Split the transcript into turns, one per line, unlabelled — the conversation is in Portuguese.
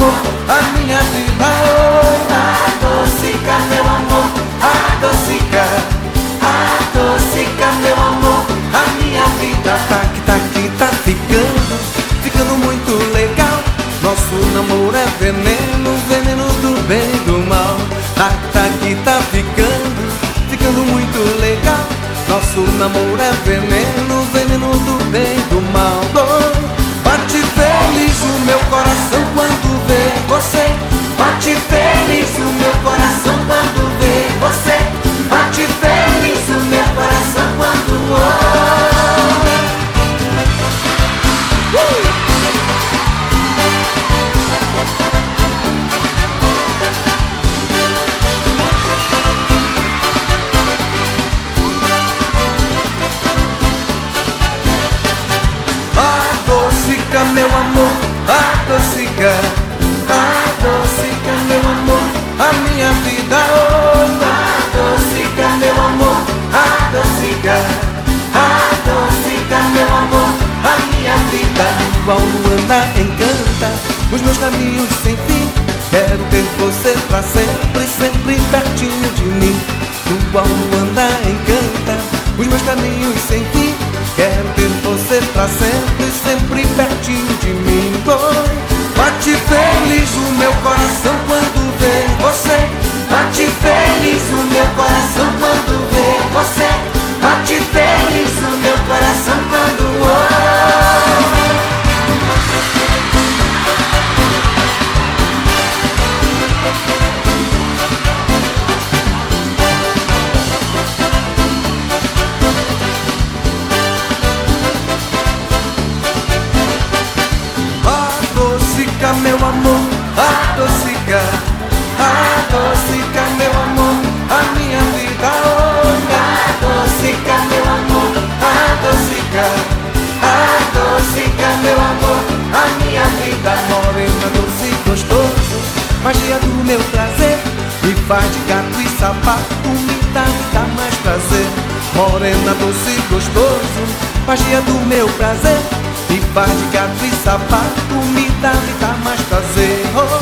amor, a minha vida. Oh, adocica, meu amor, adocica, adocica, meu amor, a minha vida. Tá que tá ficando muito legal. Nosso namoro é veneno, veneno do bem e do mal. Tá que tá ficando muito legal. Nosso namoro é veneno, veneno do bem e do mal. Oh, bate feliz o meu coração quando vê você. Bate feliz o meu coração quando vê você. Bate feliz o meu coração quando adocica, meu amor, adocica, adocica, meu amor, a minha vida. Oh, adocica, meu amor, adocica, adocica, meu amor, a minha vida. Igual Luanda encanta os meus caminhos sem fim. Quero ter você pra sempre, sempre pertinho de mim. Igual Luanda encanta os meus caminhos sem fim. Quero ter você pra sempre, sempre pertinho de mim. Oh, bate feliz o meu coração quando vê você. Bate feliz o meu coração quando vê você. Bate feliz o meu coração quando adocica, meu amor, adocica, adocica, meu amor, a minha vida. Oh, adocica, meu amor, adocica, adocica, meu amor, a minha vida. Morena, doce, gostoso, magia do meu prazer. Me faz de gato e sapato, me dá mais prazer. Morena, doce, gostoso, magia do meu prazer. Me faz de gato e sapato, me dá mais prazer. Oh,